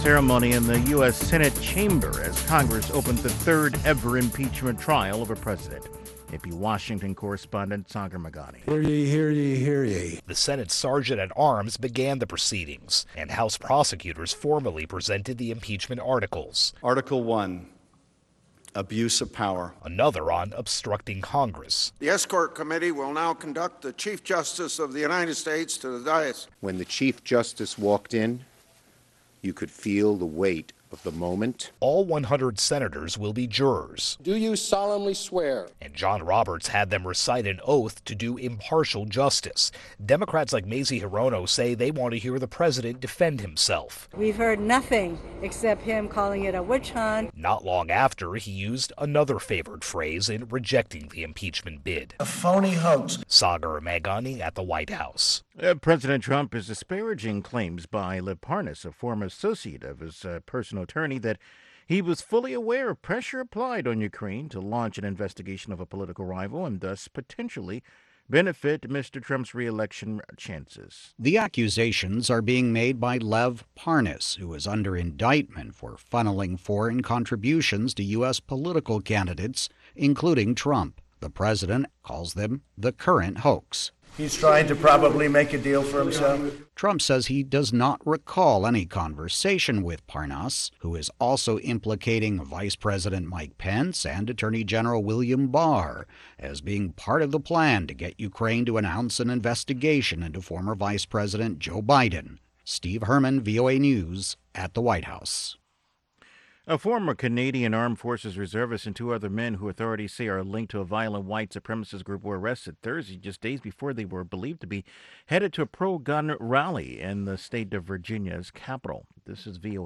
ceremony in the U.S. Senate chamber as Congress opened the third ever impeachment trial of a president. AP Washington correspondent Sagar Meghani. Hear ye, hear ye, hear ye. The Senate Sergeant-at-Arms began the proceedings, and House prosecutors formally presented the impeachment articles. Article 1, abuse of power. Another on obstructing Congress. The Escort Committee will now conduct the Chief Justice of the United States to the dais. When the Chief Justice walked in, you could feel the weight of the moment. All 100 senators will be jurors. Do you solemnly swear? And John Roberts had them recite an oath to do impartial justice. Democrats like Mazie Hirono say they want to hear the president defend himself. We've heard nothing except him calling it a witch hunt. Not long after, he used another favored phrase in rejecting the impeachment bid. A phony hoax. Sagar Meghani at the White House. President Trump is disparaging claims by Lev Parnas, a former associate of his personal attorney, that he was fully aware of pressure applied on Ukraine to launch an investigation of a political rival and thus potentially benefit Mr. Trump's re-election chances. The accusations are being made by Lev Parnas, who is under indictment for funneling foreign contributions to U.S. political candidates, including Trump. The president calls them the current hoax. He's trying to probably make a deal for himself. Trump says he does not recall any conversation with Parnas, who is also implicating Vice President Mike Pence and Attorney General William Barr as being part of the plan to get Ukraine to announce an investigation into former Vice President Joe Biden. Steve Herman, VOA News, at the White House. A former Canadian Armed Forces reservist and two other men who authorities say are linked to a violent white supremacist group were arrested Thursday, just days before they were believed to be headed to a pro-gun rally in the state of Virginia's capital. This is VOA.